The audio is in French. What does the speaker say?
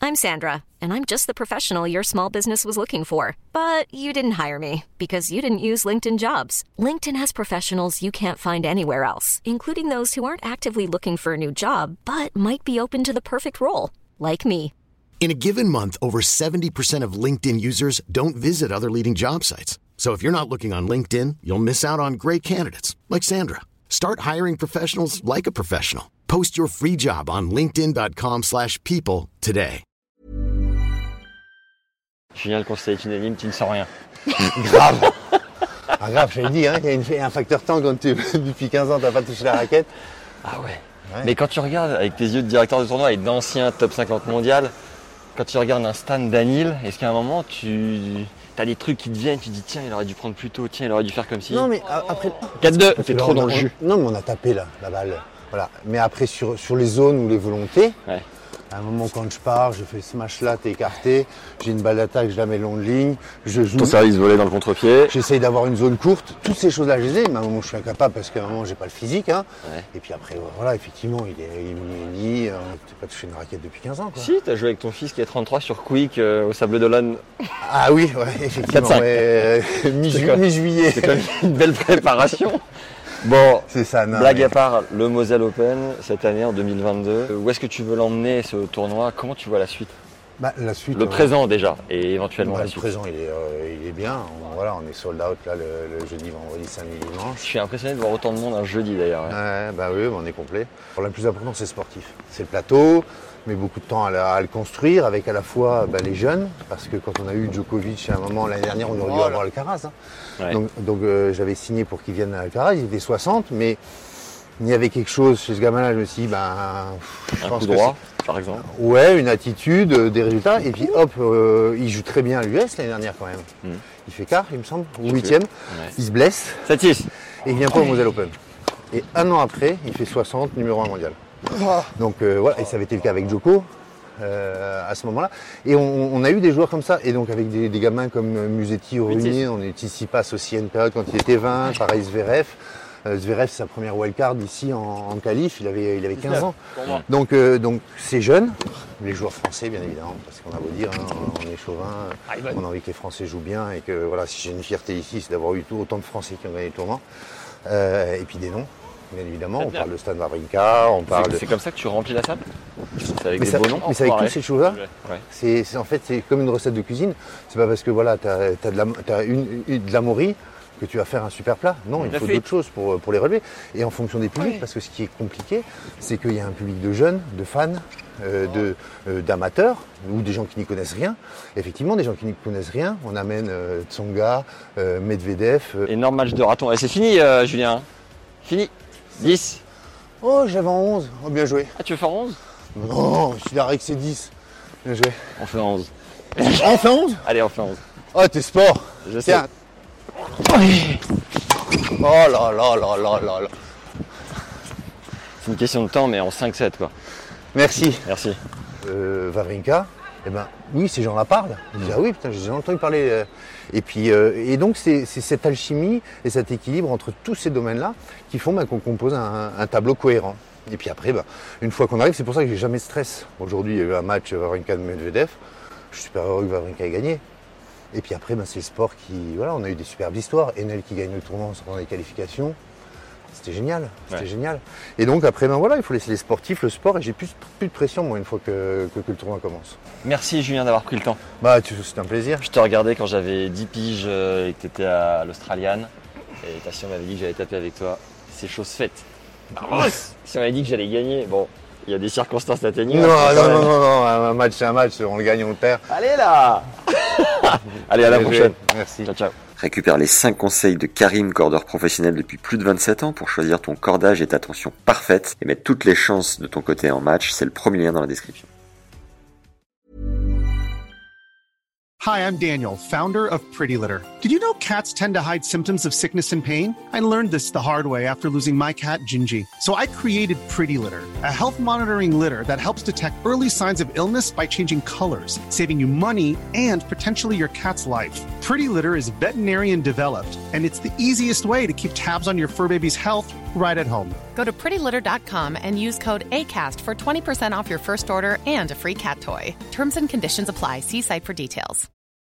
I'm Sandra, and I'm just the professional your small business was looking for. But you didn't hire me because you didn't use LinkedIn Jobs. LinkedIn has professionals you can't find anywhere else, including those who aren't actively looking for a new job, but might be open to the perfect role, like me. In a given month, over 70% of LinkedIn users don't visit other leading job sites. So if you're not looking on LinkedIn, you'll miss out on great candidates like Sandra. Start hiring professionals like a professional. Post your free job on linkedin.com/people today. Julien, le conseil est unanime, tu ne sens rien. Grave. Ah, grave, je l'ai dit, il y a un facteur temps quand depuis 15 ans, tu n'as pas touché la raquette. Ah ouais. Mais quand tu regardes avec tes yeux de directeur de tournoi et d'ancien top 50 mondial, quand tu regardes un Stan Daniil, est-ce qu'à un moment tu as des trucs qui te viennent, tu te dis tiens il aurait dû prendre plus tôt, tiens il aurait dû faire comme si. Non mais après 4-2, t'es trop dans le jus. Non mais on a tapé là, la balle. Voilà. Mais après sur les zones ou les volontés, ouais. À un moment quand je pars, je fais smash là, t'es écarté, j'ai une balle d'attaque, je la mets long de ligne, je joue. Ton service volé dans le contre-pied. J'essaye d'avoir une zone courte, toutes ces choses-là je les ai, mais à un moment je suis incapable parce qu'à un moment j'ai pas le physique. Ouais. Et puis après voilà, effectivement il est dit, t'as pas touché une raquette depuis 15 ans quoi. Si, t'as joué avec ton fils qui est 33 sur Quick au Sable d'Olonne. Ah oui, ouais, effectivement, mi-juillet. C'est quand même une belle préparation. Bon, c'est ça, blague à part, le Moselle Open cette année en 2022, où est-ce que tu veux l'emmener ce tournoi? Comment tu vois la suite? La suite, le présent déjà et éventuellement la suite. Le présent il est bien, on est sold out là le jeudi, vendredi, samedi, dimanche. Je suis impressionné de voir autant de monde un jeudi d'ailleurs. Oui, on est complet. Le plus important c'est sportif, c'est le plateau, mais beaucoup de temps à le construire avec à la fois les jeunes, parce que quand on a eu Djokovic à un moment l'année dernière, on aurait dû avoir Alcaraz. Ouais. Donc j'avais signé pour qu'il vienne à Alcaraz, il était 60, mais il y avait quelque chose chez ce gamin-là, je me suis dit, je pense que droit, par exemple. Ouais, une attitude, des résultats, et puis hop, il joue très bien à l'US l'année dernière quand même. Il fait quart, il me semble, ou huitième, il se blesse. 7-6. Et il vient pas au Moselle Open. Et un an après, il fait 60, numéro 1 mondial. Donc voilà, et ça avait été le cas avec Djoko à ce moment-là. Et on a eu des joueurs comme ça, et donc avec des gamins comme Musetti, Orunier, on est ici passe aussi à une période quand il était 20, pareil Zverev. Zverev, c'est sa première wildcard ici en qualif, il avait 15 ans. Donc c'est jeune, les joueurs français bien évidemment, parce qu'on a beau dire, on est chauvin, on a envie que les Français jouent bien, et que voilà, si j'ai une fierté ici, c'est d'avoir eu autant de Français qui ont gagné le tournoi. Et puis des noms. Bien évidemment, on parle de Stan Wawrinka, on parle. C'est comme ça que tu remplis la table? C'est avec des beaux noms. Mais c'est avec toutes ces choses-là. Ouais. En fait, c'est comme une recette de cuisine. C'est pas parce que voilà, t'as de la morue que tu vas faire un super plat. Non, il faut d'autres choses pour les relever. Et en fonction des publics, parce que ce qui est compliqué, c'est qu'il y a un public de jeunes, de fans, d'amateurs ou des gens qui n'y connaissent rien. Effectivement, des gens qui n'y connaissent rien, on amène Tsonga, Medvedev. Énorme match de raton. Et c'est fini, Julien. Fini. 10. Oh, j'avais en 11. Oh, bien joué. Ah, tu veux faire 11? Non, je suis là avec c'est 10. Bien joué. On fait 11. On fait 11? Allez, on fait 11. Oh, t'es sport. Je sais. Oui. Oh là là là là là là. C'est une question de temps, mais en 5-7, quoi. Merci. Merci. Wawrinka, oui, ces gens-là parlent. Ils disent, ah oui, putain, j'ai déjà entendu parler. Et donc, c'est cette alchimie et cet équilibre entre tous ces domaines-là qui font qu'on compose un tableau cohérent. Et puis après, une fois qu'on arrive, c'est pour ça que j'ai jamais de stress. Aujourd'hui, il y a eu un match Wawrinka-Medvedev. Je suis super heureux que Wawrinka ait gagné. Et puis après, c'est le sport qui... Voilà, on a eu des superbes histoires. Enel qui gagne le tournoi en sortant des qualifications. C'était génial, génial. Et donc après, il faut laisser les sportifs, le sport, et j'ai plus de pression, moi, une fois que le tournoi commence. Merci Julien d'avoir pris le temps. C'est un plaisir. Je te regardais quand j'avais 10 piges et que tu étais à l'Australian, et ta sœur m'avait dit que j'allais taper avec toi. C'est chose faite. Si on m'avait dit que j'allais gagner, bon, il y a des circonstances atténuantes. Non, un match c'est un match, on le gagne, on le perd. Allez là. Allez, à la prochaine. Merci. Ciao, ciao. Récupère les 5 conseils de Karim, cordeur professionnel depuis plus de 27 ans pour choisir ton cordage et ta tension parfaite et mettre toutes les chances de ton côté en match. C'est le premier lien dans la description. Hi, I'm Daniel, founder of Pretty Litter. Did you know cats tend to hide symptoms of sickness and pain? I learned this the hard way after losing my cat, Gingy. So I created Pretty Litter, a health monitoring litter that helps detect early signs of illness by changing colors, saving you money and potentially your cat's life. Pretty Litter is veterinarian developed, and it's the easiest way to keep tabs on your fur baby's health right at home. Go to prettylitter.com and use code ACAST for 20% off your first order and a free cat toy. Terms and conditions apply. See site for details.